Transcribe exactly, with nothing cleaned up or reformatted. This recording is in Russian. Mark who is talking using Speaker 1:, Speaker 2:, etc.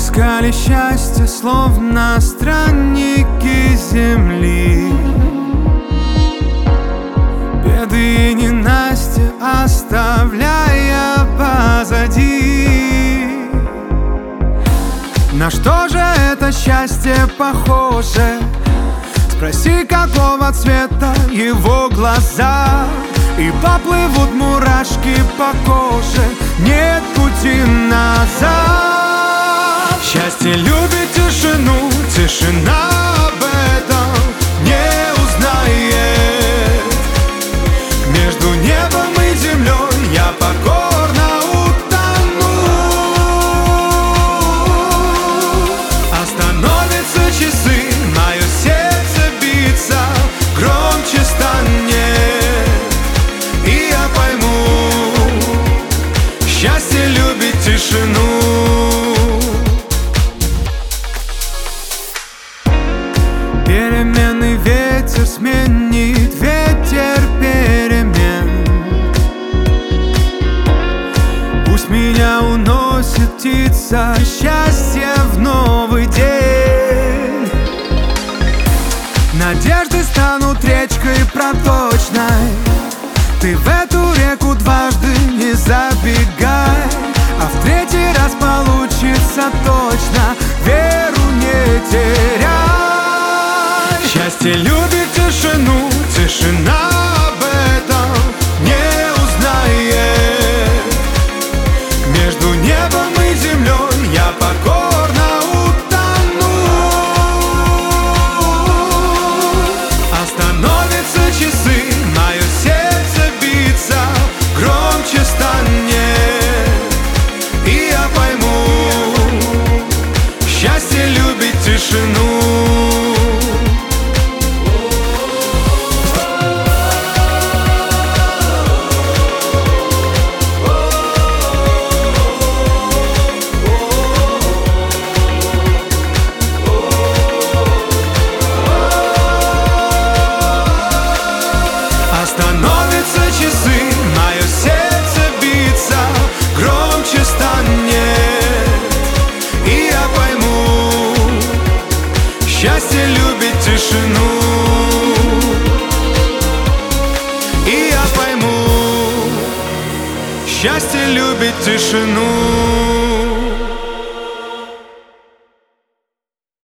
Speaker 1: искали счастье, словно странники земли. Беды и ненастья оставляя позади. На что же это счастье похоже? Спроси, какого цвета его глаза, и поплывут мурашки по коже. Нет пути назад. Счастье любит тишину, тишина об этом не узнает. Между небом и землей я покорно утону. Остановятся часы, мое сердце биться громче станет, и я пойму, счастье любит тишину. Переменный ветер сменит ветер перемен. Пусть меня уносит птица счастья в новый день. Надежды станут речкой проточной. Ты в эту реку дважды не забегай, а в третий раз получится точно. Веру не теряй. Счастье любит тишину, тишина об этом не узнает. Между небом и землей я покорно утону. Остановятся часы, мое сердце биться громче станет, и я пойму, счастье любит тишину. Остановятся часы, мое сердце биться громче станет, и я пойму, счастье любит тишину. И я пойму, счастье любит тишину.